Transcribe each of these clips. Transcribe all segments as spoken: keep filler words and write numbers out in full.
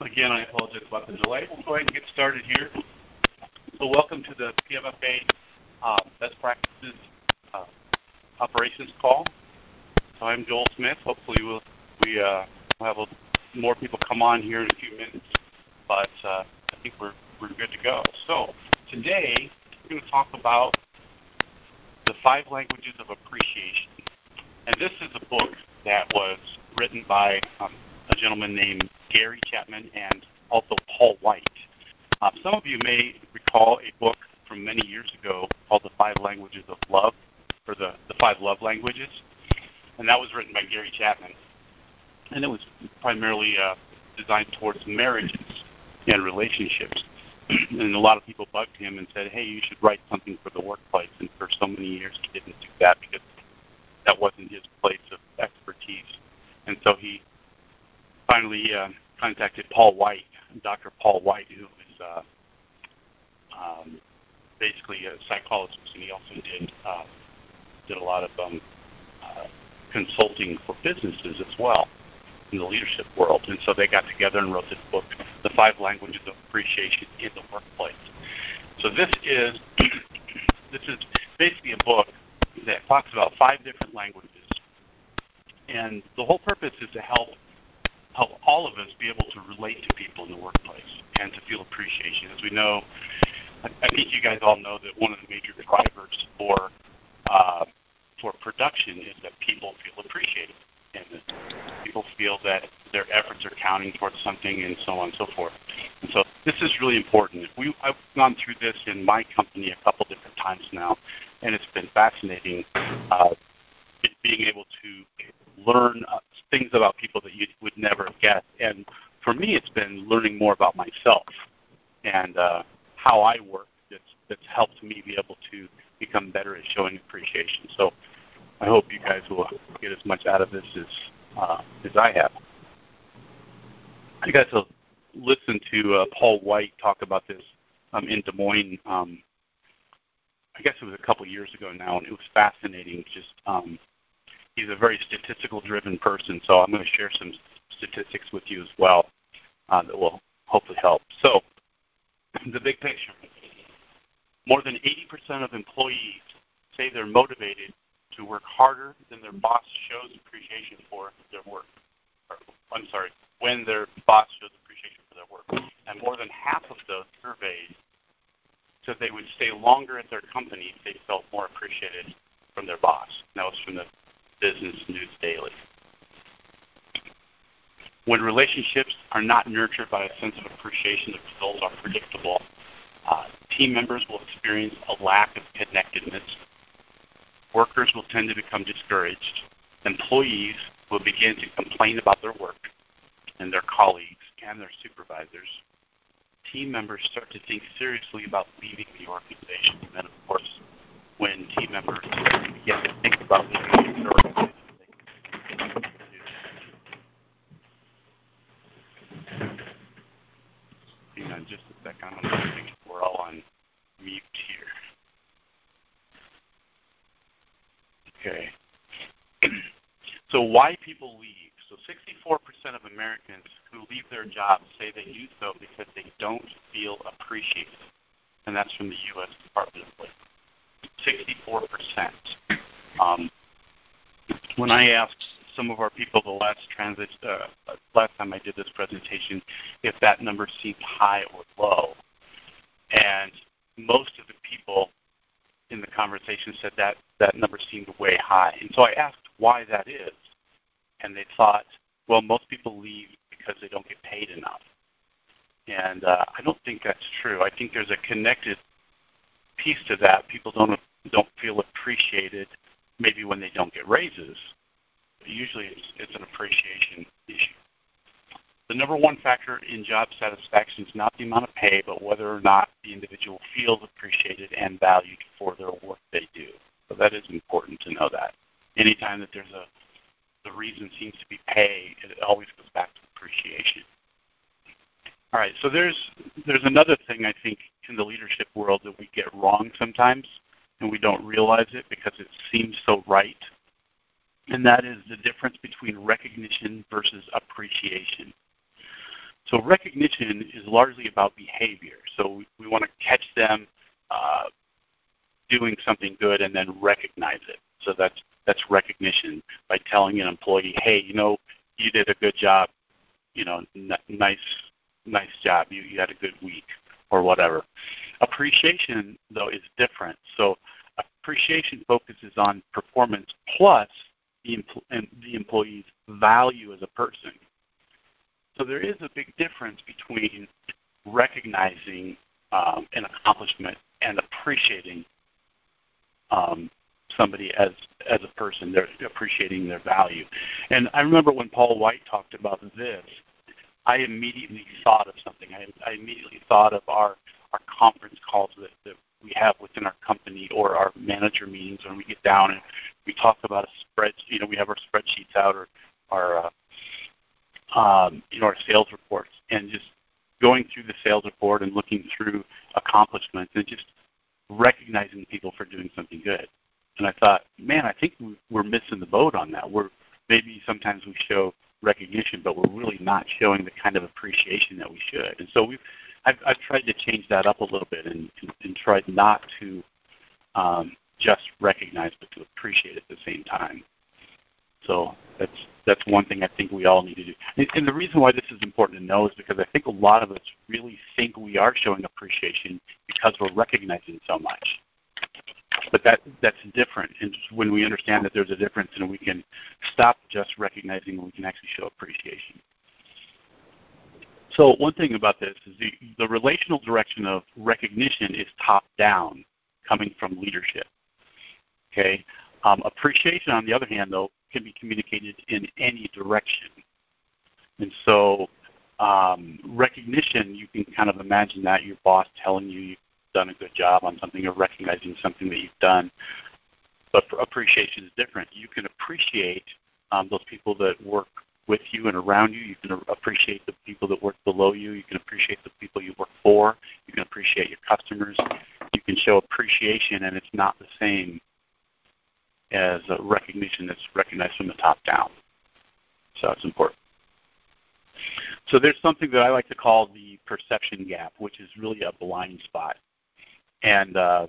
Again, I apologize about the delay. We'll go ahead and get started here. So welcome to the P M F A uh, Best Practices uh, Operations Call. So I'm Joel Smith. Hopefully we'll we, uh, we'll have a, more people come on here in a few minutes, but uh, I think we're, we're good to go. So today we're going to talk about the five languages of appreciation. And this is a book that was written by um, a gentleman named Gary Chapman and also Paul White. Uh, some of you may recall a book from many years ago called The Five Languages of Love, or the, the Five Love Languages, and that was written by Gary Chapman. And it was primarily uh, designed towards marriages and relationships. And a lot of people bugged him and said, hey, you should write something for the workplace. And for so many years he didn't do that because that wasn't his place of expertise. And so he finally uh, contacted Paul White, Doctor Paul White, who is uh, um, basically a psychologist, and he also did uh, did a lot of um, uh, consulting for businesses as well in the leadership world. And so they got together and wrote this book, The Five Languages of Appreciation in the Workplace. So this is this is basically a book that talks about five different languages, and the whole purpose is to help help all of us be able to relate to people in the workplace and to feel appreciation. As we know, I, I think you guys all know that one of the major drivers for uh, for production is that people feel appreciated, and that people feel that their efforts are counting towards something, and so on and so forth. And so this is really important. We, I've gone through this in my company a couple different times now, and it's been fascinating uh, being able to learn uh, things about people that you would never have guessed. And for me, it's been learning more about myself and uh, how I work that's, that's helped me be able to become better at showing appreciation. So I hope you guys will get as much out of this as, uh, as I have. I got to listen to uh, Paul White talk about this um, in Des Moines. Um, I guess it was a couple years ago now, and it was fascinating. Just um, he's a very statistical-driven person, so I'm going to share some statistics with you as well uh, that will hopefully help. So the big picture. More than eighty percent of employees say they're motivated to work harder than their boss shows appreciation for their work. Or, I'm sorry, when their boss shows appreciation for their work. And more than half of those surveyed said they would stay longer at their company if they felt more appreciated from their boss. And that was from the Business News Daily. When relationships are not nurtured by a sense of appreciation, the results are predictable. Uh, team members will experience a lack of connectedness. Workers will tend to become discouraged. Employees will begin to complain about their work and their colleagues and their supervisors. Team members start to think seriously about leaving the organization. And then, of course, when team members begin to think about leaving the organization, hang on just a second. I'm going to think we're all on mute here. Okay. So why people leave? So sixty-four percent of Americans who leave their jobs say they do so because they don't feel appreciated. And that's from the U S Department of Labor. sixty-four percent. Um, when I asked some of our people the last transit, uh, last time I did this presentation if that number seemed high or low, and most of the people in the conversation said that that number seemed way high. And so I asked why that is, and they thought, well, most people leave because they don't get paid enough. And uh, I don't think that's true. I think there's a connected piece to that. People don't don't feel appreciated maybe when they don't get raises. But usually it's, it's an appreciation issue. The number one factor in job satisfaction is not the amount of pay, but whether or not the individual feels appreciated and valued for their work they do. So that is important to know that. Anytime that there's a the reason seems to be pay, it always goes back to appreciation. All right, so there's there's another thing I think in the leadership world that we get wrong sometimes, and we don't realize it because it seems so right, and that is the difference between recognition versus appreciation. So recognition is largely about behavior. So we, we want to catch them uh, doing something good and then recognize it. So that's that's recognition by telling an employee, hey, you know, you did a good job, you know, n- nice nice job, you, you had a good week or whatever. Appreciation, though, is different. So appreciation focuses on performance plus the, empl- and the employee's value as a person. So there is a big difference between recognizing um, an accomplishment and appreciating um, somebody as as a person. They're appreciating their value. And I remember when Paul White talked about this, I immediately thought of something. I, I immediately thought of our, our conference calls that, that we have within our company, or our manager meetings when we get down and we talk about a spread. You know, we have our spreadsheets out, or our uh, um, you know, our sales reports, and just going through the sales report and looking through accomplishments and just recognizing people for doing something good. And I thought, man, I think we're missing the boat on that. We're maybe sometimes we show recognition, but we're really not showing the kind of appreciation that we should. And so we've, I've, I've tried to change that up a little bit and, and, and tried not to um, just recognize, but to appreciate at the same time. So that's that's one thing I think we all need to do. And, and the reason why this is important to know is because I think a lot of us really think we are showing appreciation because we're recognizing so much. But that that's different. And when we understand that there's a difference, and we can stop just recognizing, we can actually show appreciation. So one thing about this is the, the relational direction of recognition is top-down, coming from leadership. Okay, um, appreciation, on the other hand, though, can be communicated in any direction. And so um, recognition, you can kind of imagine that your boss telling you you've done a good job on something, or recognizing something that you've done. But for appreciation is different. You can appreciate um, those people that work with you and around you. You can appreciate the people that work below you. You can appreciate the people you work for. You can appreciate your customers. You can show appreciation, and it's not the same as a recognition that's recognized from the top down. So it's important. So there's something that I like to call the perception gap, which is really a blind spot. And uh,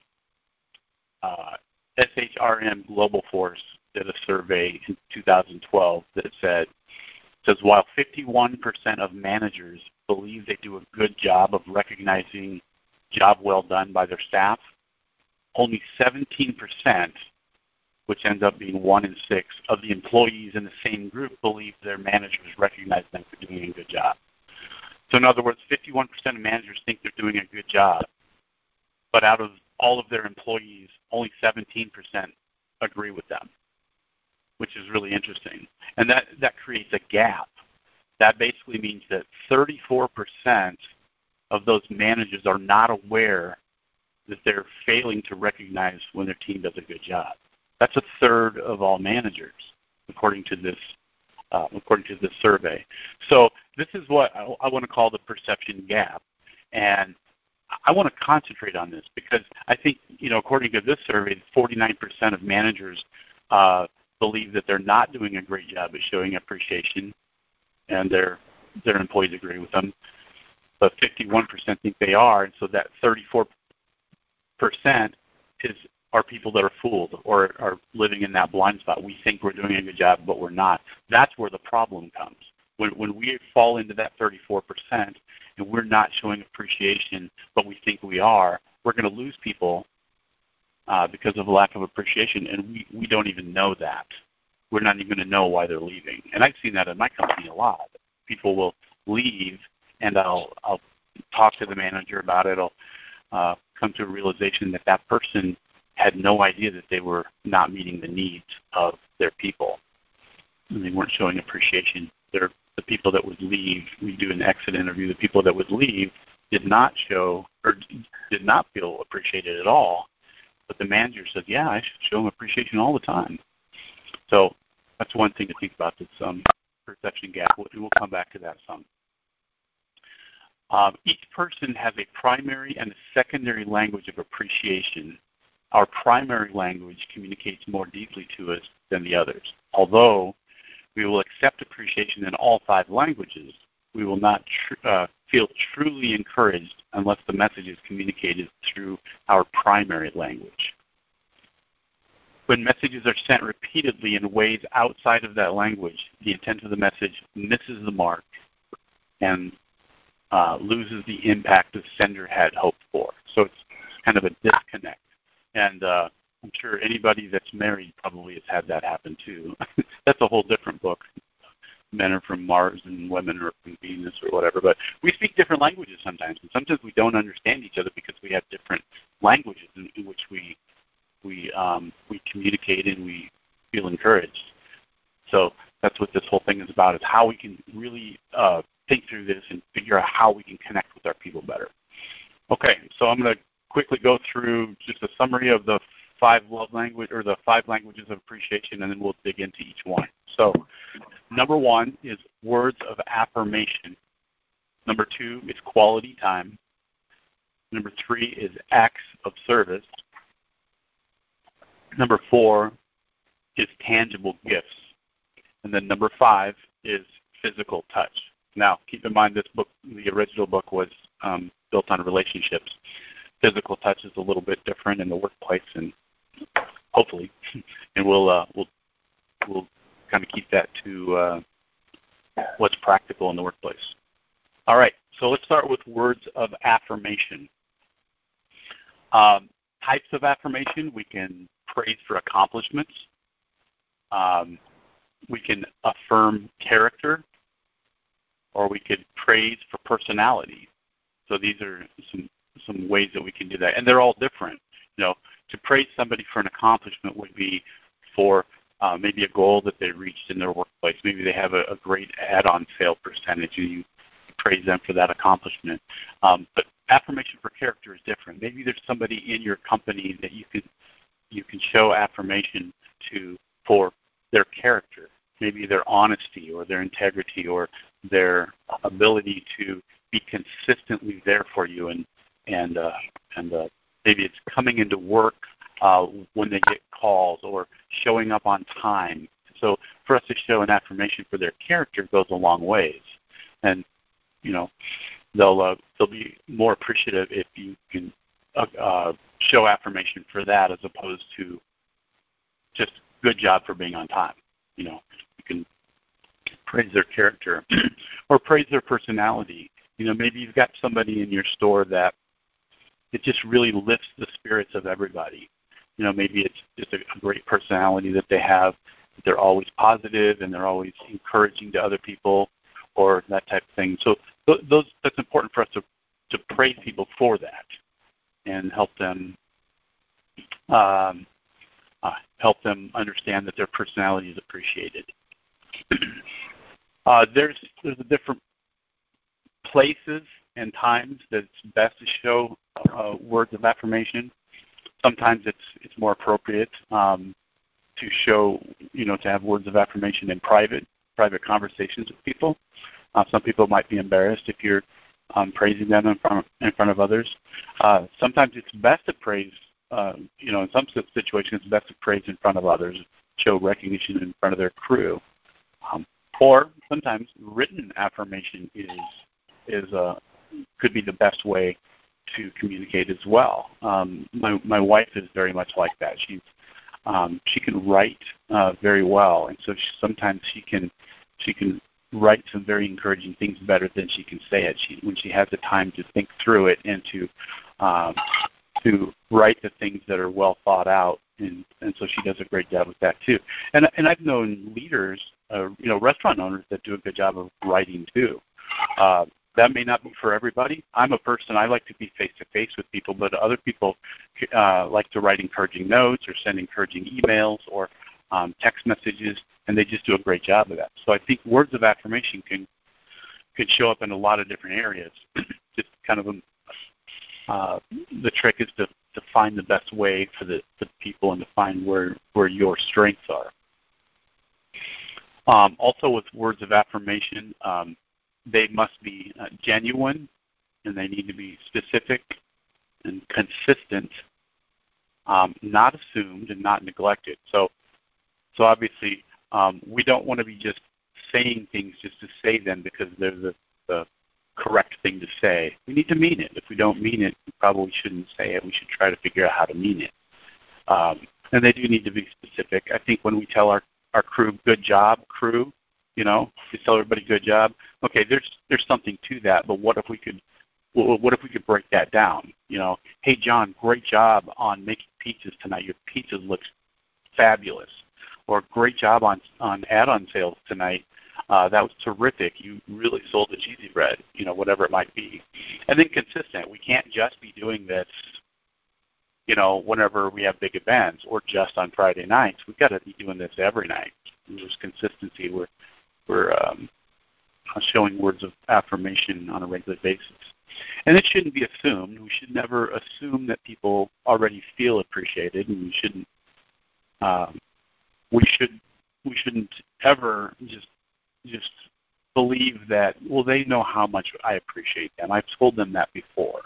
uh, S H R M Global Force did a survey in two thousand twelve that said, says while fifty-one percent of managers believe they do a good job of recognizing job well done by their staff, only seventeen percent, which ends up being one in six, of the employees in the same group believe their managers recognize them for doing a good job. So in other words, fifty-one percent of managers think they're doing a good job, but out of all of their employees, only seventeen percent agree with them, which is really interesting. And that, that creates a gap. That basically means that thirty-four percent of those managers are not aware that they're failing to recognize when their team does a good job. That's a third of all managers, according to this uh, according to this survey. So this is what I, I want to call the perception gap, and I want to concentrate on this because I think, you know, according to this survey, forty-nine percent of managers uh, believe that they're not doing a great job at showing appreciation, and their their employees agree with them. But fifty-one percent think they are, and so that thirty-four percent is are people that are fooled or are living in that blind spot. We think we're doing a good job, but we're not. That's where the problem comes. When, when we fall into that thirty-four percent and we're not showing appreciation, but we think we are, we're going to lose people uh, because of a lack of appreciation, and we, we don't even know that. We're not even going to know why they're leaving. And I've seen that in my company a lot. People will leave, and I'll, I'll talk to the manager about it. I'll uh, come to a realization that that person had no idea that they were not meeting the needs of their people, and they weren't showing appreciation. They're, the people that would leave, we do an exit interview, the people that would leave did not show or did not feel appreciated at all, but the manager said, yeah, I should show them appreciation all the time. So that's one thing to think about, this um, perception gap. We'll, we'll come back to that some. Um, each person has a primary and a secondary language of appreciation. Our primary language communicates more deeply to us than the others. Although we will accept appreciation in all five languages, we will not tr- uh, feel truly encouraged unless the message is communicated through our primary language. When messages are sent repeatedly in ways outside of that language, the intent of the message misses the mark and uh, loses the impact the sender had hoped for. So it's kind of a disconnect. And uh, I'm sure anybody that's married probably has had that happen too. That's a whole different book. Men are from Mars and women are from Venus or whatever. But we speak different languages sometimes, and sometimes we don't understand each other because we have different languages in, in which we we um, we communicate and we feel encouraged. So that's what this whole thing is about, is how we can really uh, think through this and figure out how we can connect with our people better. Okay, so I'm going to quickly go through just a summary of the five love language or the five languages of appreciation, and then we'll dig into each one. So number one is words of affirmation. Number two is quality time. Number three is acts of service. Number four is tangible gifts. And then number five is physical touch. Now, keep in mind this book, the original book was um, built on relationships. Physical touch is a little bit different in the workplace, and hopefully, and we'll uh, we'll we'll kind of keep that to uh, what's practical in the workplace. All right, so let's start with words of affirmation. Um, types of affirmation: we can praise for accomplishments. Um, we can affirm character, or we could praise for personality. So these are some some ways that we can do that, and they're all different. You know, to praise somebody for an accomplishment would be for uh, maybe a goal that they reached in their workplace. Maybe they have a, a great add-on sale percentage, and you praise them for that accomplishment. Um, but affirmation for character is different. Maybe there's somebody in your company that you can you can show affirmation to for their character, maybe their honesty or their integrity or their ability to be consistently there for you, and and uh, and uh, maybe it's coming into work uh, when they get calls or showing up on time. So for us to show an affirmation for their character goes a long ways, and you know they'll uh, they'll be more appreciative if you can uh, uh, show affirmation for that as opposed to just good job for being on time. You know, you can praise their character or praise their personality. You know, maybe you've got somebody in your store that it just really lifts the spirits of everybody. You know, maybe it's just a, a great personality that they have. They're always positive and they're always encouraging to other people or that type of thing. So th- those that's important for us to, to praise people for that and help them um, uh, help them understand that their personality is appreciated. uh, there's there's a different places and times that it's best to show uh, words of affirmation. Sometimes it's it's more appropriate um, to show, you know, to have words of affirmation in private private conversations with people. Uh, some people might be embarrassed if you're um, praising them in front of, in front of others. Uh, sometimes it's best to praise, uh, you know, in some situations it's best to praise in front of others, show recognition in front of their crew. Um, or sometimes written affirmation is is uh, could be the best way to communicate as well. Um, my my wife is very much like that. She's um, she can write uh, very well, and so she, sometimes she can she can write some very encouraging things better than she can say it. She when she has the time to think through it and to um, to write the things that are well thought out, and, and so she does a great job with that too. And and I've known leaders, uh, you know, restaurant owners that do a good job of writing too. Uh, That may not be for everybody. I'm a person, I like to be face-to-face with people, but other people uh, like to write encouraging notes or send encouraging emails or um, text messages, and they just do a great job of that. So I think words of affirmation can can show up in a lot of different areas. Just kind of a, uh, the trick is to, to find the best way for the, the people and to find where, where your strengths are. Um, also with words of affirmation, um, they must be uh, genuine, and they need to be specific and consistent, um, not assumed and not neglected. So, so obviously, um, we don't want to be just saying things just to say them because they're the the correct thing to say. We need to mean it. If we don't mean it, we probably shouldn't say it. We should try to figure out how to mean it. Um, and they do need to be specific. I think when we tell our, our crew, good job, crew, you know, we tell everybody good job. Okay, there's there's something to that, but what if we could what if we could break that down? You know, hey, John, great job on making pizzas tonight. Your pizzas look fabulous. Or great job on, on add-on sales tonight. Uh, that was terrific. You really sold the cheesy bread, you know, whatever it might be. And then consistent. We can't just be doing this, you know, whenever we have big events or just on Friday nights. We've got to be doing this every night. There's consistency. We're, we're um, showing words of affirmation on a regular basis. And it shouldn't be assumed. We should never assume that people already feel appreciated, and we shouldn't um, we should we shouldn't ever just just believe that, well, they know how much I appreciate them. I've told them that before.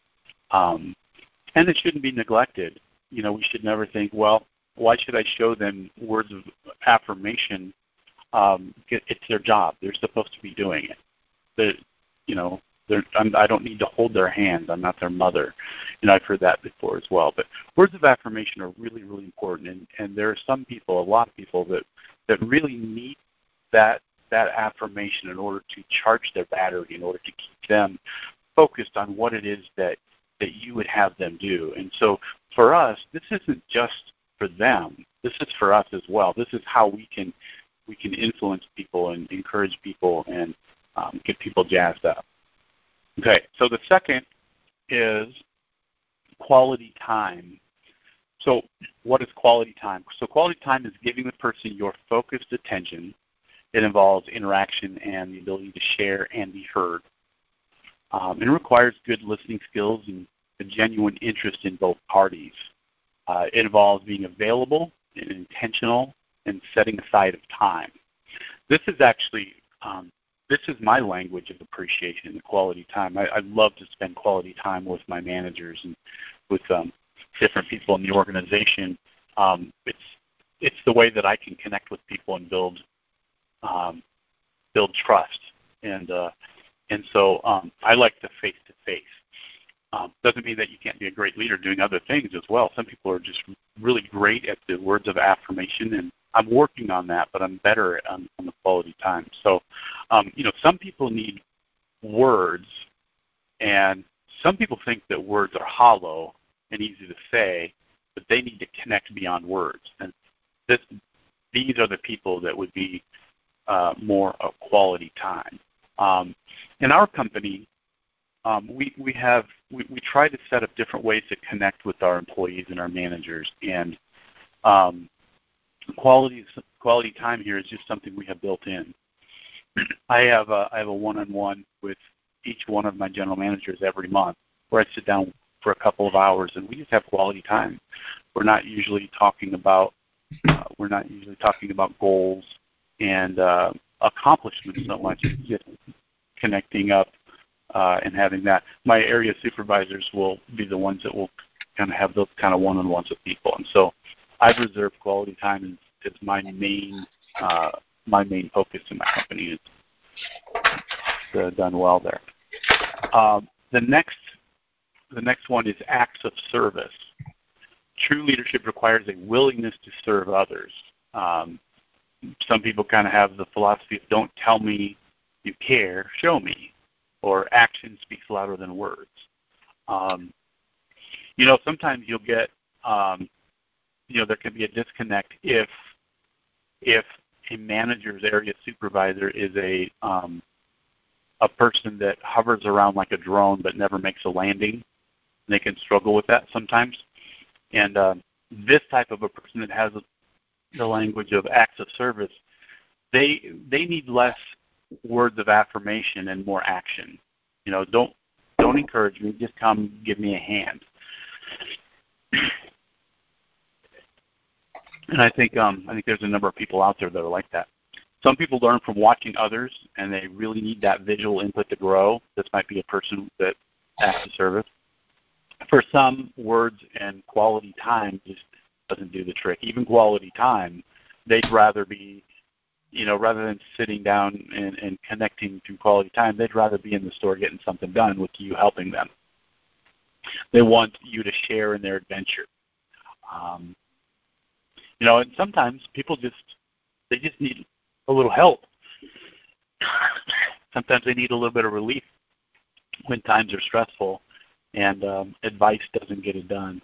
Um, and it shouldn't be neglected. You know, we should never think, well, why should I show them words of affirmation? Um, it's their job. They're supposed to be doing it. The, you know, I'm, I don't need to hold their hand. I'm not their mother. You know, I've heard that before as well. But words of affirmation are really, really important. And, and there are some people, a lot of people, that, that really need that that affirmation in order to charge their battery, in order to keep them focused on what it is that, that you would have them do. And so for us, this isn't just for them. This is for us as well. This is how we can we can influence people and encourage people and um, get people jazzed up. Okay, so the second is quality time. So what is quality time? So quality time is giving the person your focused attention. It involves interaction and the ability to share and be heard. Um, it requires good listening skills and a genuine interest in both parties. Uh, it involves being available and intentional and setting aside of time. This is actually um, This is my language of appreciation, the quality time. I, I love to spend quality time with my managers and with um, different people in the organization. Um, it's it's the way that I can connect with people and build um, build trust. And uh, and so um, I like the face to face. Doesn't mean that you can't be a great leader doing other things as well. Some people are just really great at the words of affirmation, and I'm working on that, but I'm better at, on, on the quality time. So, um, you know, some people need words, and some people think that words are hollow and easy to say, but they need to connect beyond words. And this, these are the people that would be uh, more of quality time. Um, in our company, um, we, we have we, we try to set up different ways to connect with our employees and our managers, and um, Quality quality time here is just something we have built in. I have a, I have a one-on-one with each one of my general managers every month, where I sit down for a couple of hours and we just have quality time. We're not usually talking about uh, we're not usually talking about goals and uh, accomplishments so much. It's just connecting up uh, and having that. My area supervisors will be the ones that will kind of have those kind of one-on-ones with people, and so I've reserved quality time as, as my main uh, my main focus in my company. It's uh, done well there. Um, the next the next one is acts of service. True leadership requires a willingness to serve others. Um, some people kind of have the philosophy of don't tell me you care, show me, or action speaks louder than words. Um, you know, sometimes you'll get um, you know, there can be a disconnect if if a manager's area supervisor is a um, a person that hovers around like a drone but never makes a landing. They can struggle with that sometimes. And uh, this type of a person that has the language of acts of service, they they need less words of affirmation and more action. You know, don't don't encourage me, just come give me a hand. And I think um, I think there's a number of people out there that are like that. Some people learn from watching others, and they really need that visual input to grow. This might be a person that acts of service. For some, words and quality time just doesn't do the trick. Even quality time, they'd rather be you know, rather than sitting down and, and connecting through quality time, they'd rather be in the store getting something done with you helping them. They want you to share in their adventure. Um, you know, and sometimes people just, they just need a little help. Sometimes they need a little bit of relief when times are stressful and um, advice doesn't get it done.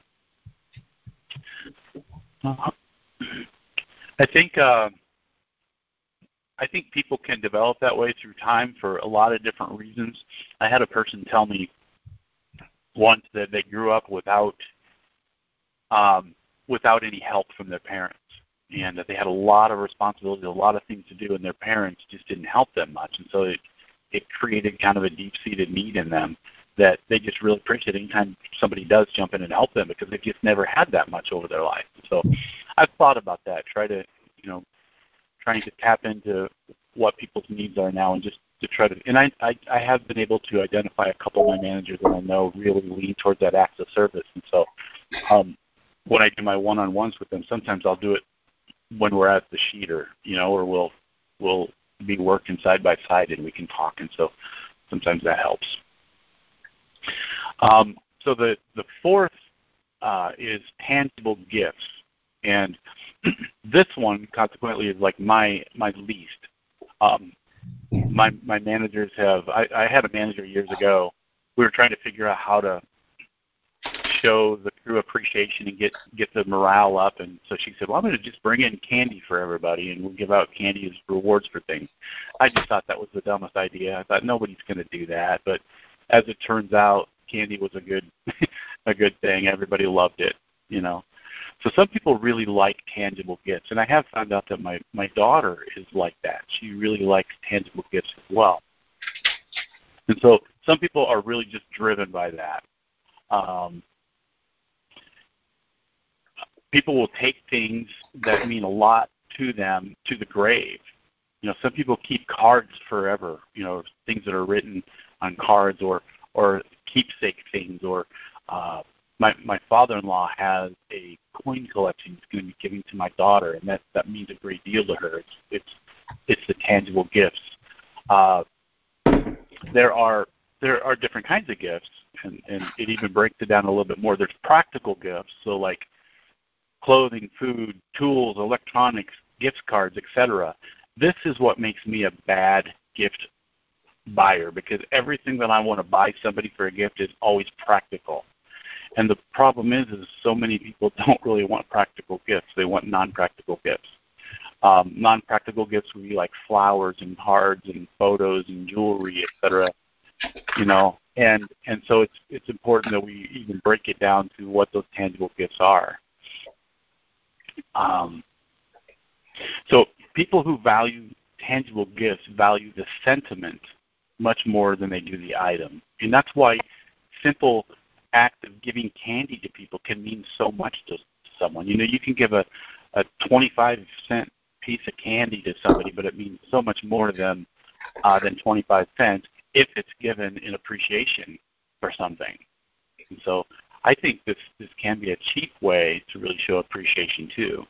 Uh, I think uh, I think people can develop that way through time for a lot of different reasons. I had a person tell me once that they grew up without um, without any help from their parents, and that they had a lot of responsibilities, a lot of things to do, and their parents just didn't help them much, and so it it created kind of a deep-seated need in them that they just really appreciate anytime somebody does jump in and help them, because they've just never had that much over their life. So I've thought about that, try to, you know, trying to tap into what people's needs are now and just to try to, and I, I, I have been able to identify a couple of my managers that I know really lean towards that acts of service. And so um, when I do my one-on-ones with them, sometimes I'll do it when we're at the sheeter, you know, or we'll, we'll be working side by side and we can talk. And so sometimes that helps. Um, so the, the fourth uh, is tangible gifts. And this one, consequently, is like my my least. Um, my my managers have. I, I had a manager years ago. We were trying to figure out how to show the crew appreciation and get get the morale up. And so she said, "Well, I'm going to just bring in candy for everybody, and we'll give out candy as rewards for things." I just thought that was the dumbest idea. I thought nobody's going to do that. But as it turns out, candy was a good a good thing. Everybody loved it, you know. So some people really like tangible gifts, and I have found out that my, my daughter is like that. She really likes tangible gifts as well. And so some people are really just driven by that. Um, people will take things that mean a lot to them to the grave. You know, some people keep cards forever, you know, things that are written on cards or, or keepsake things or uh, My, my father-in-law has a coin collection he's going to be giving to my daughter, and that, that means a great deal to her. It's it's, it's the tangible gifts. Uh, there are there are different kinds of gifts, and, and it even breaks it down a little bit more. There's practical gifts, so like clothing, food, tools, electronics, gift cards, et cetera. This is what makes me a bad gift buyer, because everything that I want to buy somebody for a gift is always practical. And the problem is, is so many people don't really want practical gifts. They want non-practical gifts. Um, non-practical gifts would be like flowers and cards and photos and jewelry, et cetera. You know, and and so it's it's important that we even break it down to what those tangible gifts are. Um, so people who value tangible gifts value the sentiment much more than they do the item, and that's why simple act of giving candy to people can mean so much to someone. You know, you can give a, a twenty-five cent piece of candy to somebody, but it means so much more to them uh, than twenty-five cents if it's given in appreciation for something. And so I think this, this can be a cheap way to really show appreciation too.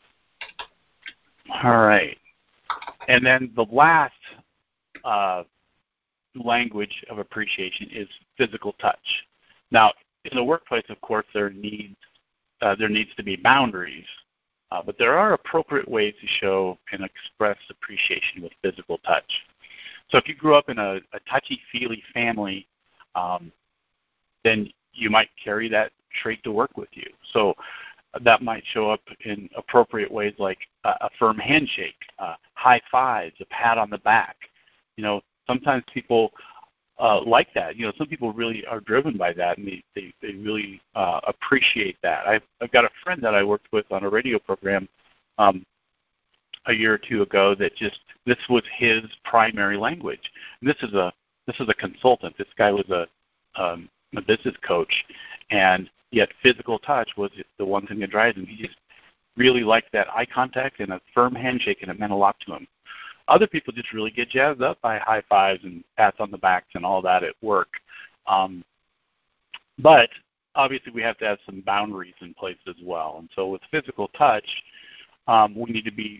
All right. And then the last uh, language of appreciation is physical touch. Now, in the workplace, of course, there needs uh, there needs to be boundaries, uh, but there are appropriate ways to show and express appreciation with physical touch. So if you grew up in a, a touchy-feely family, um, then you might carry that trait to work with you. So that might show up in appropriate ways like a, a firm handshake, uh, high fives, a pat on the back. You know, sometimes people Uh, like that. You know, some people really are driven by that, and they, they, they really uh, appreciate that. I've, I've got a friend that I worked with on a radio program um, a year or two ago that just, this was his primary language. And this is a this is a consultant. This guy was a, um, a business coach, and yet physical touch was the one thing that drives him. He just really liked that eye contact and a firm handshake, and it meant a lot to him. Other people just really get jazzed up by high fives and pats on the backs and all that at work. Um, but obviously we have to have some boundaries in place as well. And so with physical touch, um, we need to be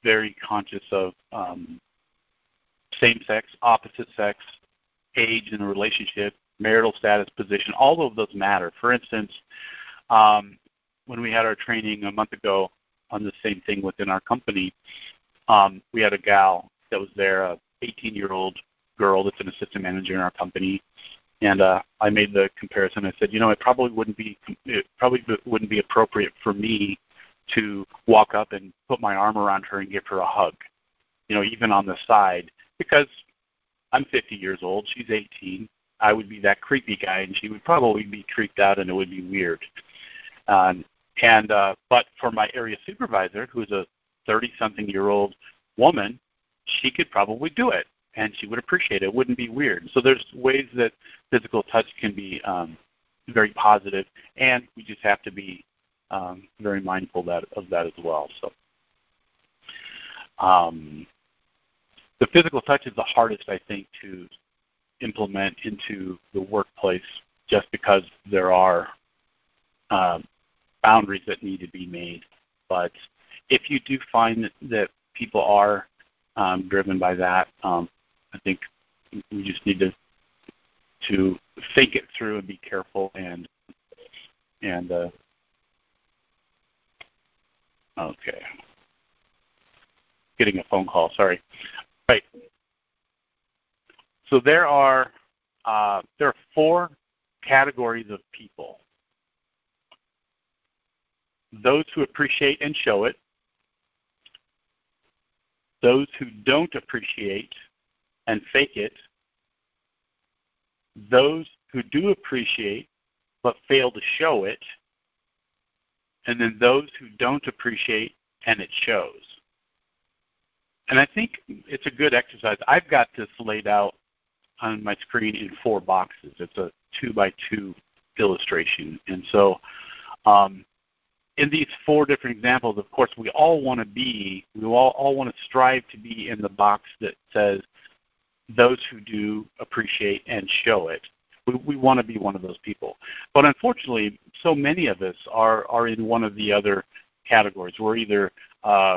very conscious of um, same-sex, opposite-sex, age in a relationship, marital status, position. All of those matter. For instance, um, when we had our training a month ago on the same thing within our company, um, we had a gal that was there, a eighteen-year-old girl that's an assistant manager in our company, and uh, I made the comparison. I said, you know, it probably wouldn't be it probably wouldn't be appropriate for me to walk up and put my arm around her and give her a hug, you know, even on the side, because I'm fifty years old, she's eighteen. I would be that creepy guy, and she would probably be creeped out, and it would be weird. Um, and uh, but for my area supervisor, who's a thirty-something-year-old woman, she could probably do it, and she would appreciate it. It wouldn't be weird. So there's ways that physical touch can be um, very positive, and we just have to be um, very mindful that, of that as well. So um, the physical touch is the hardest, I think, to implement into the workplace, just because there are um, boundaries that need to be made. But if you do find that, that people are um, driven by that, um, I think we just need to to think it through and be careful and and uh, okay, getting a phone call. Sorry. Right. So there are uh, there are four categories of people: those who appreciate and show it, those who don't appreciate and fake it, those who do appreciate but fail to show it, and then those who don't appreciate and it shows. And I think it's a good exercise. I've got this laid out on my screen in four boxes. It's a two by two illustration. And so um, in these four different examples, of course, we all want to be, we all, all want to strive to be in the box that says those who do appreciate and show it. We, we want to be one of those people. But unfortunately, so many of us are, are in one of the other categories. We're either, uh,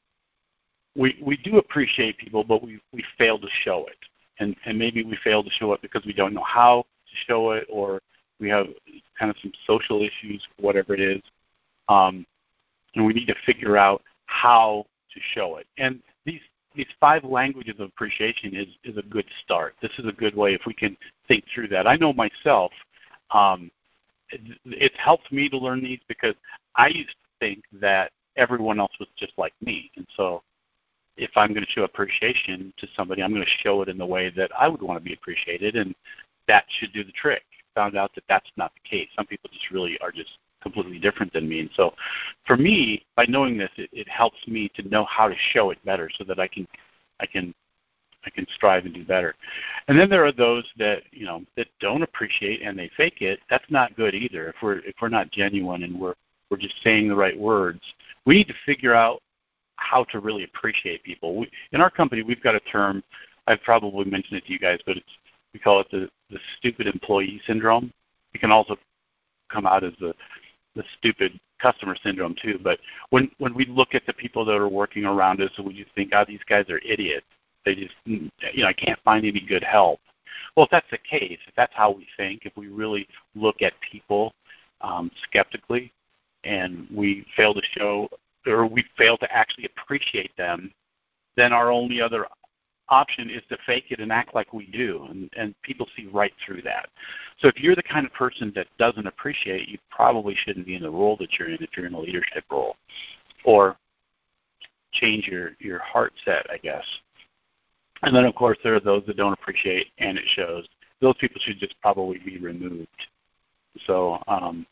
we, we do appreciate people, but we, we fail to show it. And, and maybe we fail to show it because we don't know how to show it, or we have kind of some social issues, whatever it is. Um, and we need to figure out how to show it. And these these five languages of appreciation is, is a good start. This is a good way if we can think through that. I know myself, um, it, it's helped me to learn these because I used to think that everyone else was just like me. And so if I'm going to show appreciation to somebody, I'm going to show it in the way that I would want to be appreciated, and that should do the trick. Found out that that's not the case. Some people just really are just completely different than me. And so for me, by knowing this, it, it helps me to know how to show it better so that I can I can I can strive and do better. And then there are those that, you know, that don't appreciate and they fake it. That's not good either. If we're if we're not genuine and we're we're just saying the right words, we need to figure out how to really appreciate people. We, in our company, we've got a term. I've probably mentioned it to you guys, but it's we call it the, the stupid employee syndrome. It can also come out as the the stupid customer syndrome too. But when when we look at the people that are working around us, we just think, oh, these guys are idiots. They just, you know, I can't find any good help. Well, if that's the case, if that's how we think, if we really look at people um, skeptically, and we fail to show, or we fail to actually appreciate them, then our only other option is to fake it and act like we do, and, and people see right through that. So if you're the kind of person that doesn't appreciate, you probably shouldn't be in the role that you're in if you're in a leadership role, or change your, your heart set, I guess. And then, of course, there are those that don't appreciate and it shows. Those people should just probably be removed. So um,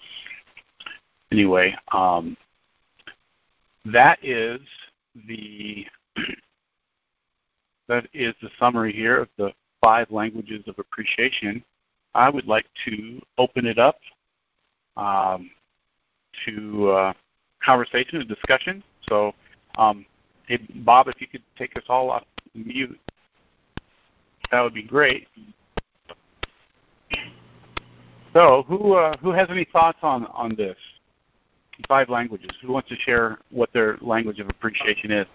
anyway, um, that is the that is the summary here of the five languages of appreciation. I would like to open it up um, to uh, conversation and discussion. So, um, hey, Bob, if you could take us all off mute, that would be great. So, who uh, who has any thoughts on, on this? five languages. Who wants to share what their language of appreciation is?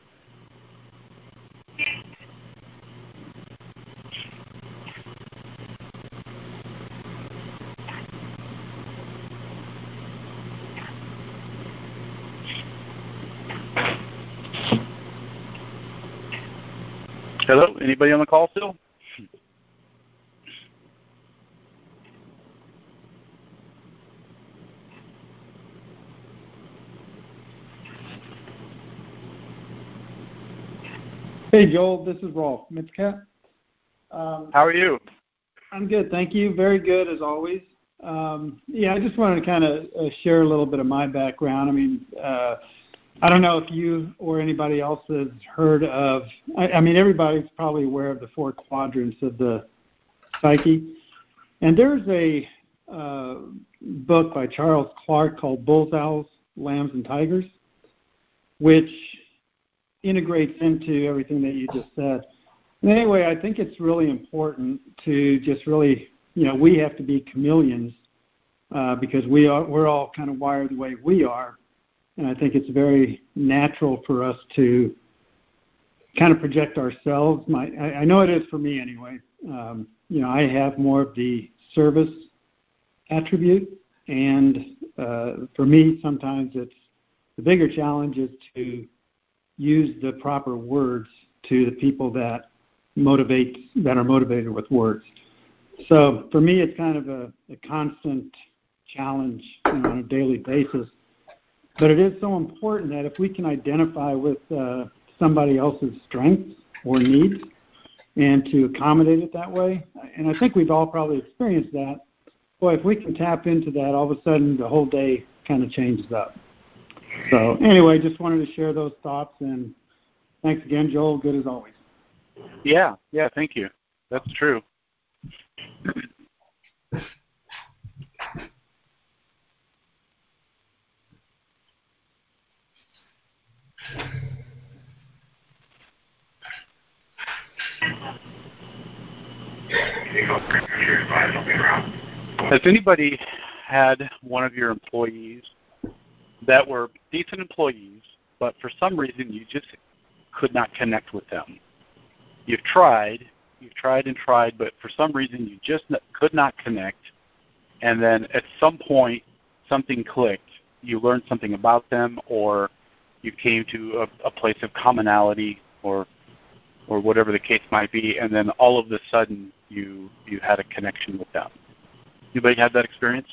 Hello? Anybody on the call still? Hey, Joel. This is Rolf Mitzka. Um, How are you? I'm good, thank you. Very good, as always. Um, yeah, I just wanted to kind of uh, share a little bit of my background. I mean, uh, I don't know if you or anybody else has heard of, I, I mean, everybody's probably aware of the four quadrants of the psyche. And there's a uh, book by Charles Clark called Bulls, Owls, Lambs, and Tigers, which integrates into everything that you just said. And anyway, I think it's really important to just really, you know, we have to be chameleons uh, because we are, we're all kind of wired the way we are. And I think it's very natural for us to kind of project ourselves. My, I, I know it is for me anyway. Um, you know, I have more of the service attribute. And uh, for me, sometimes it's the bigger challenge is to use the proper words to the people that motivate, that are motivated with words. So for me, it's kind of a, a constant challenge, you know, on a daily basis. But it is so important that if we can identify with uh, somebody else's strengths or needs and to accommodate it that way, and I think we've all probably experienced that, boy, if we can tap into that, all of a sudden the whole day kind of changes up. So anyway, just wanted to share those thoughts, and thanks again, Joel. Good as always. Yeah, yeah, thank you. That's true. Has anybody had one of your employees that were decent employees, but for some reason you just could not connect with them? You've tried, you've tried and tried, but for some reason you just could not connect, and then at some point something clicked. You learned something about them, or you came to a, a place of commonality, or or whatever the case might be, and then all of a sudden you you had a connection with them. Anybody had that experience?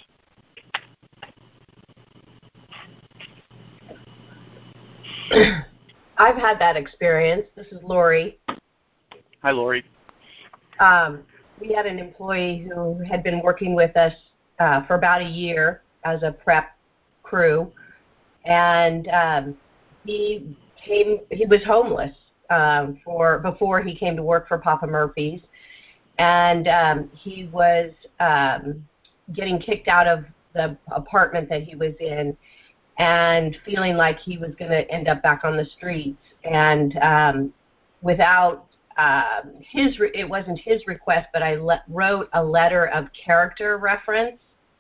I've had that experience. This is Lori. Hi, Lori. Um, we had an employee who had been working with us uh, for about a year as a prep crew, and um, he came. He was homeless um, for before he came to work for Papa Murphy's, and um, he was um, getting kicked out of the apartment that he was in, and feeling like he was going to end up back on the streets. And um, without uh, his, re- it wasn't his request, but I le- wrote a letter of character reference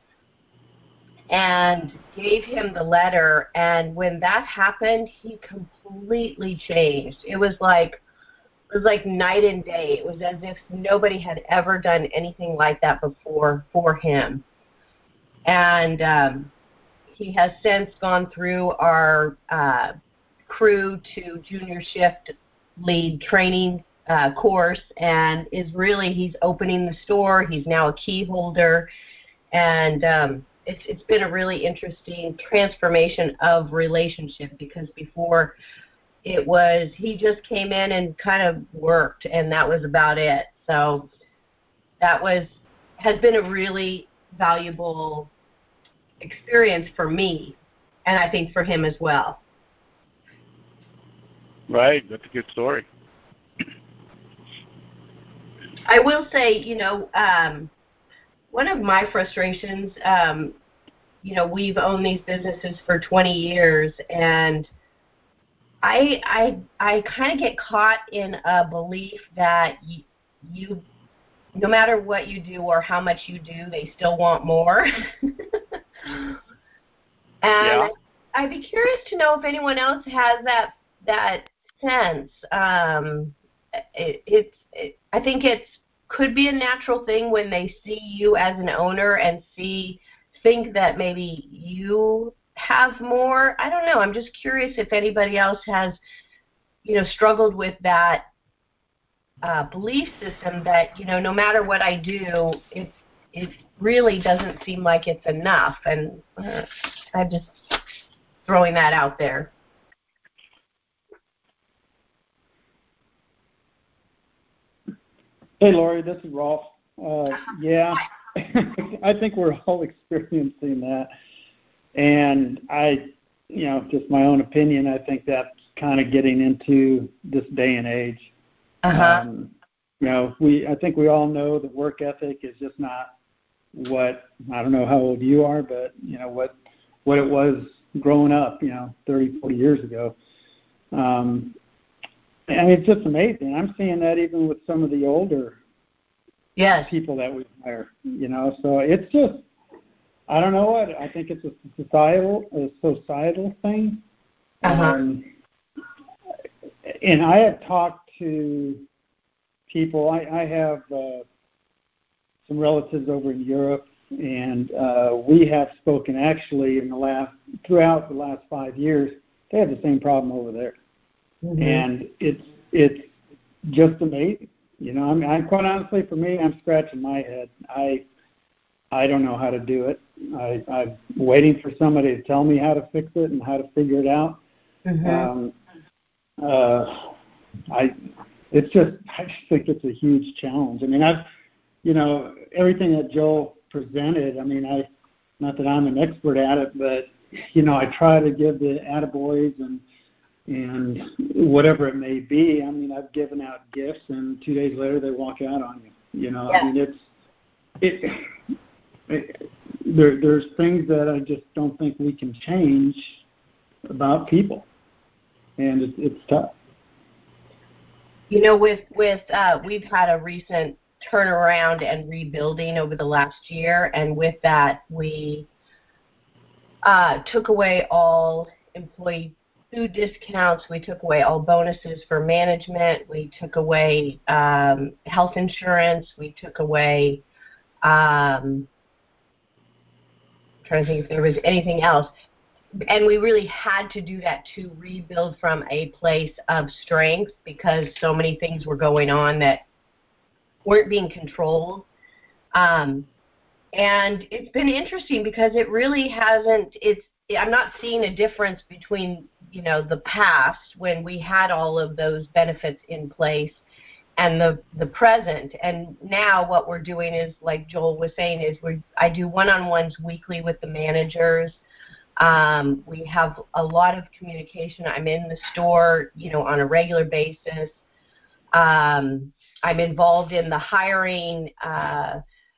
and gave him the letter. And when that happened, he completely changed. It was like it was like night and day. It was as if nobody had ever done anything like that before for him. And um, he has since gone through our uh, crew to junior shift lead training uh, course, and is really, he's opening the store. He's now a key holder, and um, it's, it's been a really interesting transformation of relationship, because before it was, he just came in and kind of worked, and that was about it. So that was, has been a really valuable experience for me, and I think for him as well. Right, that's a good story. I will say, you know, um, one of my frustrations, um, you know, we've owned these businesses for twenty years, and I I I kind of get caught in a belief that you, you, no matter what you do or how much you do, they still want more. And Yeah. I'd be curious to know if anyone else has that that sense. Um, it, it's it, I think it's could be a natural thing when they see you as an owner and see think that maybe you have more. I don't know. I'm just curious if anybody else has, you know, struggled with that uh, belief system that, you know, no matter what I do, it it really doesn't seem like it's enough. And uh, I'm just throwing that out there. Hey, Lori, this is Rolf. Uh, yeah, I think we're all experiencing that. And I, you know, just my own opinion, I think that's kind of getting into this day and age. Uh-huh. Um, you know, we I think we all know that work ethic is just not what, I don't know how old you are, but, you know, what what it was growing up, you know, thirty, forty years ago. Um, I mean, it's just amazing. I'm seeing that even with some of the older yes. people that we hire, you know. So it's just, I don't know what, I think it's a societal, a societal thing. Uh-huh. Um, and I have talked to people, I, I have uh, some relatives over in Europe, and uh, we have spoken actually in the last, throughout the last five years, they have the same problem over there. Mm-hmm. And it's it's just amazing, you know. I mean, I, quite honestly, for me, I'm scratching my head. I I don't know how to do it. I, I'm waiting for somebody to tell me how to fix it and how to figure it out. Mm-hmm. Um, uh, I it's just I just think it's a huge challenge. I mean, I've you know everything that Joel presented. I mean, I not that I'm an expert at it, but you know, I try to give the attaboys and. And whatever it may be, I mean, I've given out gifts, and two days later they walk out on you. You know, yeah. I mean, it's it, it. There, there's things that I just don't think we can change about people, and it's, it's tough. You know, with with uh, we've had a recent turnaround and rebuilding over the last year, and with that, we uh, took away all employee food discounts, we took away all bonuses for management, we took away um, health insurance, we took away, um, I'm trying to think if there was anything else. And we really had to do that to rebuild from a place of strength because so many things were going on that weren't being controlled. Um, and it's been interesting because it really hasn't, it's, I'm not seeing a difference between, you know, the past when we had all of those benefits in place and the the present. And now what we're doing is, like Joel was saying, is we I do one-on-ones weekly with the managers. Um, we have a lot of communication. I'm in the store, you know, on a regular basis. Um, I'm involved in the hiring, uh,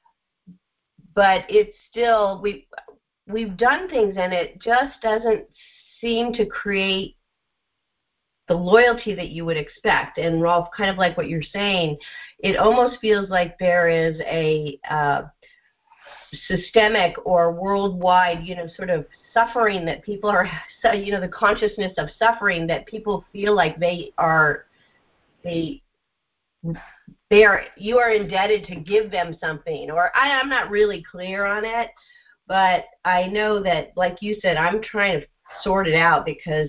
but it's still we. We've done things and it just doesn't seem to create the loyalty that you would expect. And Rolf, kind of like what you're saying, it almost feels like there is a uh, systemic or worldwide, you know, sort of suffering that people are, you know, the consciousness of suffering that people feel like they are, they, they are, you are indebted to give them something. Or I, I'm not really clear on it. But I know that, like you said, I'm trying to sort it out because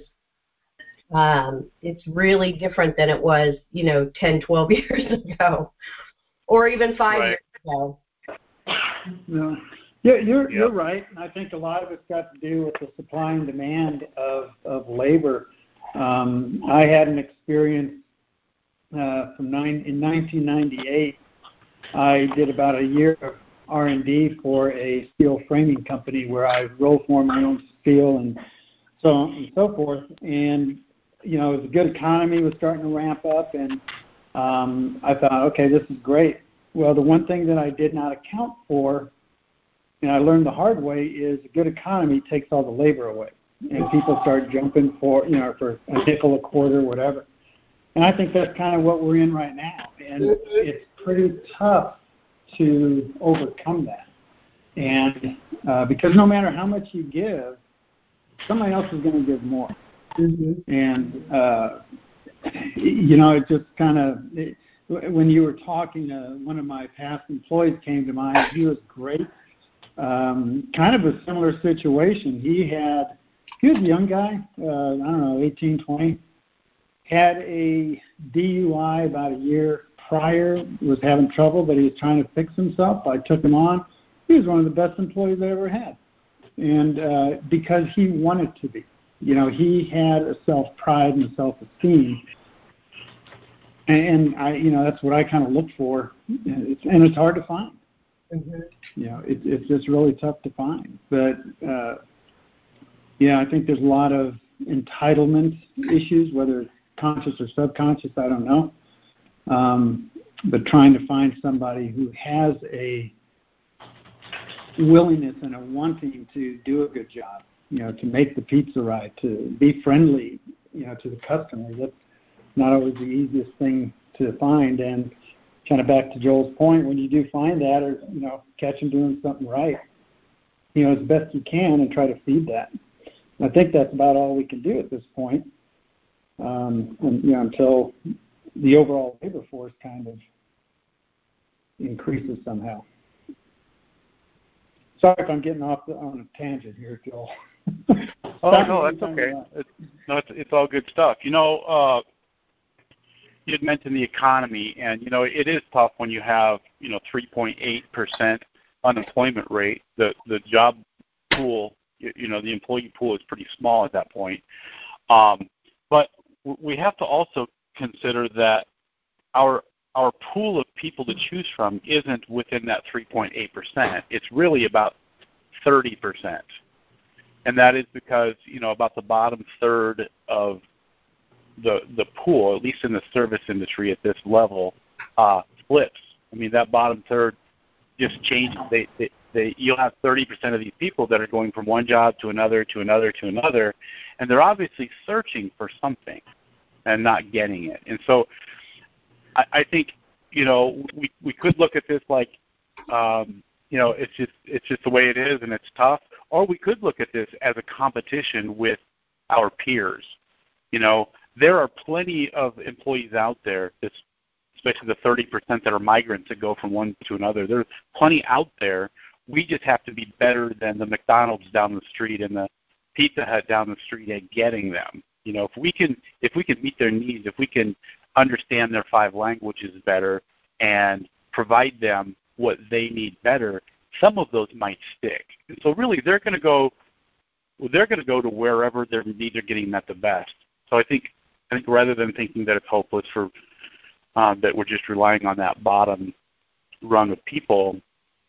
um, it's really different than it was, you know, ten, twelve years ago, or even five right. years ago. No. Yeah, you're, yep. you're right. I think a lot of it's got to do with the supply and demand of, of labor. Um, I had an experience uh, from nine, in nineteen ninety-eight. I did about a year of R and D for a steel framing company where I roll form my own steel and so on and so forth. And, you know, it was a good economy, was starting to ramp up, and um, I thought, okay, this is great. Well, the one thing that I did not account for, and I learned the hard way, is a good economy takes all the labor away. And people start jumping for, you know, for a nickel a quarter, whatever. And I think that's kind of what we're in right now. And it's pretty tough to overcome that. And uh, because no matter how much you give, somebody else is going to give more. Mm-hmm. And, uh, you know, it just kind of, when you were talking, uh, one of my past employees came to mind. He was great. Um, kind of a similar situation. He had, he was a young guy, uh, I don't know, eighteen, twenty, had a D U I about a year prior, was having trouble, but he was trying to fix himself. I took him on. He was one of the best employees I ever had. And uh, because he wanted to be. You know, he had a self-pride and a self-esteem. And, I, you know, that's what I kind of look for. It's, and it's hard to find. Mm-hmm. You know, it, it's just really tough to find. But, uh, yeah, I think there's a lot of entitlement issues, whether it's conscious or subconscious, I don't know. Um, but trying to find somebody who has a willingness and a wanting to do a good job, you know, to make the pizza right, to be friendly, you know, to the customer. That's not always the easiest thing to find. And kind of back to Joel's point, when you do find that, or, you know, catch them doing something right, you know, as best you can and try to feed that. And I think that's about all we can do at this point, um, and, you know, until the overall labor force kind of increases somehow. Sorry if I'm getting off the, on a tangent here, Joel. Oh, no, that's okay. It's, no, it's, it's all good stuff. You know, uh, you had mentioned the economy, and, you know, it is tough when you have, you know, three point eight percent unemployment rate. The, the job pool, you, you know, the employee pool is pretty small at that point. Um, but we have to also consider that our our pool of people to choose from isn't within that three point eight percent. It's really about thirty percent. And that is because, you know, about the bottom third of the the pool, at least in the service industry at this level, uh, flips. I mean, that bottom third just changes. They, they, they, you'll have thirty percent of these people that are going from one job to another, to another, to another, and they're obviously searching for something and not getting it. And so I, I think, you know, we, we could look at this like, um, you know, it's just it's just the way it is and it's tough. Or we could look at this as a competition with our peers. You know, there are plenty of employees out there, especially the thirty percent that are migrants that go from one to another. There's plenty out there. We just have to be better than the McDonald's down the street and the Pizza Hut down the street at getting them. You know, if we can if we can meet their needs, if we can understand their five languages better and provide them what they need better, some of those might stick. And so really they're going to go well, they're going to go to wherever their needs are getting met the best. So I think I think rather than thinking that it's hopeless for um, that we're just relying on that bottom rung of people,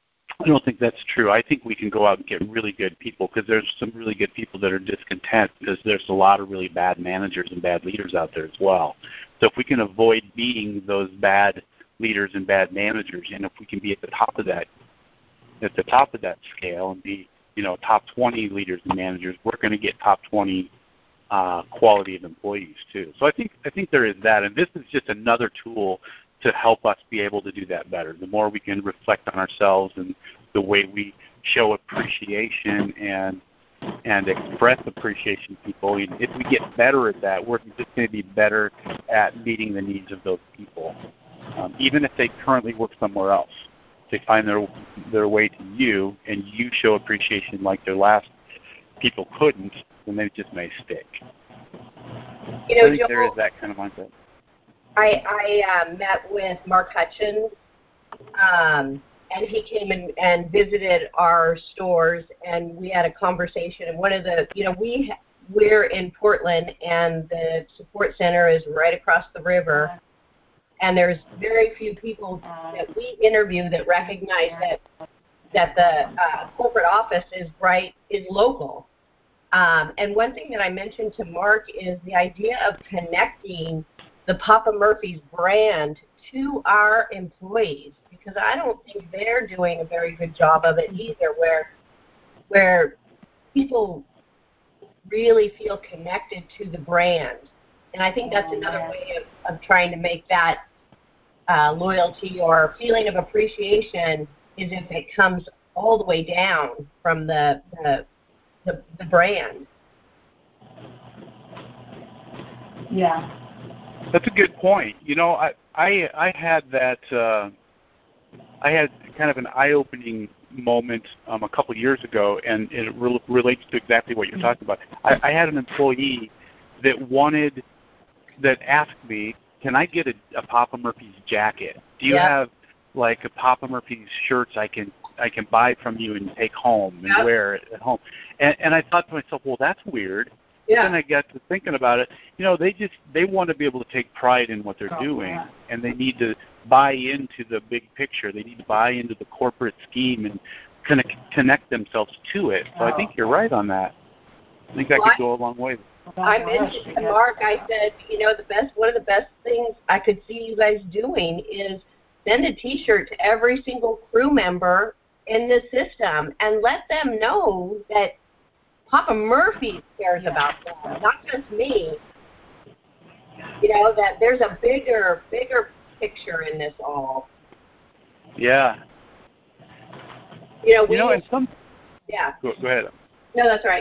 I don't think that's true. I think we can go out and get really good people because there's some really good people that are discontent because there's a lot of really bad managers and bad leaders out there as well. So if we can avoid being those bad leaders and bad managers, and if we can be at the top of that, at the top of that scale and be, you know, top twenty leaders and managers, we're going to get top twenty uh, quality of employees too. So I think I think there is that, and this is just another tool to help us be able to do that better. The more we can reflect on ourselves and the way we show appreciation and and express appreciation to people, if we get better at that, we're just going to be better at meeting the needs of those people, um, even if they currently work somewhere else. They find their their way to you, and you show appreciation like their last people couldn't, then they just may stick. You know, I think Joel, there is that kind of mindset. I, I uh, met with Mark Hutchins, um, and he came in and visited our stores, and we had a conversation. And one of the, you know, we we're in Portland, and the support center is right across the river. And there's very few people that we interview that recognize that that the uh, corporate office is right is local. Um, and one thing that I mentioned to Mark is the idea of connecting the Papa Murphy's brand to our employees, because I don't think they're doing a very good job of it either, where where people really feel connected to the brand. And I think that's another way of, of trying to make that uh, loyalty or feeling of appreciation is if it comes all the way down from the the, the, the brand. Yeah. That's a good point. You know, I I, I had that. Uh, I had kind of an eye-opening moment um, a couple years ago, and it re- relates to exactly what you're talking about. I, I had an employee that wanted, that asked me, "Can I get a, a Papa Murphy's jacket? Do you Yep. have like a Papa Murphy's shirts I can I can buy from you and take home and Yep. wear it at home?" And, and I thought to myself, well, that's weird. Yeah. Then I got to thinking about it. You know, they just they want to be able to take pride in what they're Oh, doing, yeah. and they need to buy into the big picture. They need to buy into the corporate scheme and connect connect themselves to it. So I think you're right on that. I think that Well, could go a long way. I mentioned to Mark, I said, you know, the best, one of the best things I could see you guys doing is send a T-shirt to every single crew member in the system and let them know that Papa Murphy cares Yeah. about them, not just me. You know, that there's a bigger, bigger picture in this all. Yeah. You know, we, You know, and some yeah, go, go ahead. no, that's right.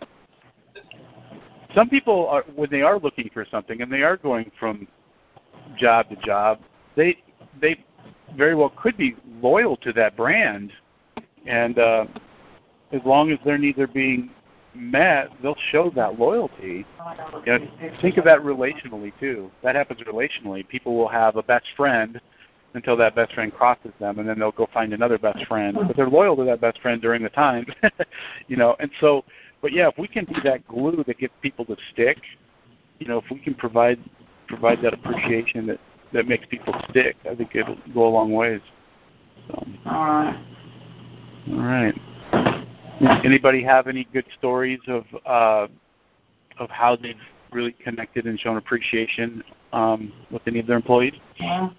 Some people are, when they are looking for something and they are going from job to job, they they very well could be loyal to that brand, and uh, as long as their needs are being met, they'll show that loyalty. You know, think of that relationally too. That happens relationally. People will have a best friend until that best friend crosses them, and then they'll go find another best friend. But they're loyal to that best friend during the time, you know. And so, but yeah, if we can be that glue that gets people to stick, you know, if we can provide provide that appreciation that, that makes people stick, I think it'll go a long ways. So, All right. all right. Anybody have any good stories of uh, of how they've really connected and shown appreciation um, with any of their employees? Yeah.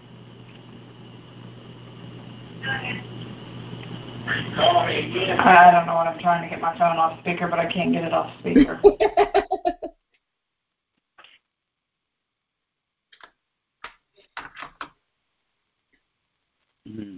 I don't know what I'm trying to get my phone off speaker, but I can't get it off speaker. Mm-hmm.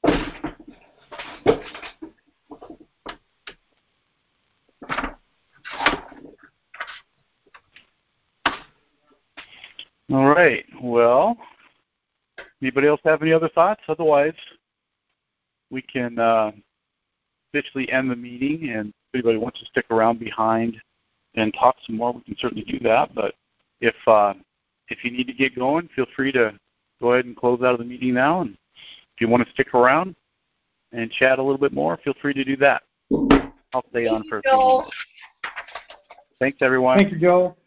All right. Well, anybody else have any other thoughts? Otherwise, we can uh, officially end the meeting, and if anybody wants to stick around behind and talk some more, we can certainly do that. But if uh, if you need to get going, feel free to go ahead and close out of the meeting now. And if you want to stick around and chat a little bit more, feel free to do that. I'll stay on for a few minutes. Thanks, everyone. Thank you, Joel.